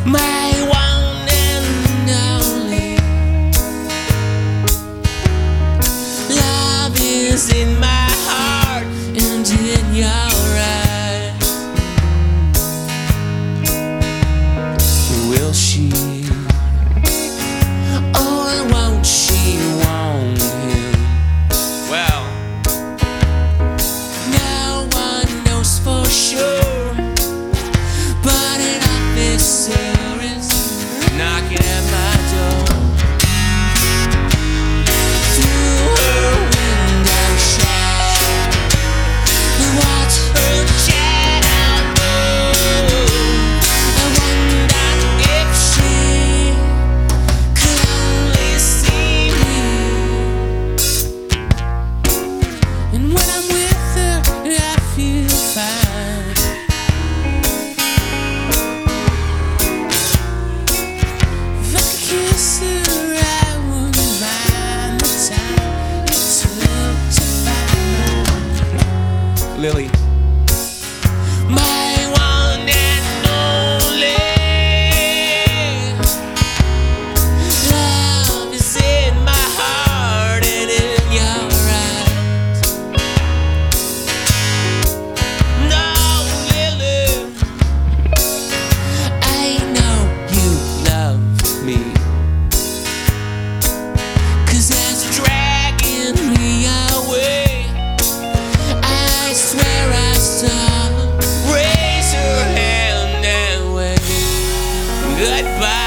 my one and only. Love is in my heart and in your eyes. Will she? Or won't she want him? Well, no one knows for sure, but an officer is knocking at my door. Through her window shade, watch her shadow move. I wonder if she could only see me. And when I'm with her, I feel fine. If I could kiss her, I wouldn't mind the time it took to find Lily. My one and only. Love is in my heart and in your eyes. No, Lily, I know you love me, 'cause as you're dragging me away, I swear I saw her raise her hand and wave goodbye.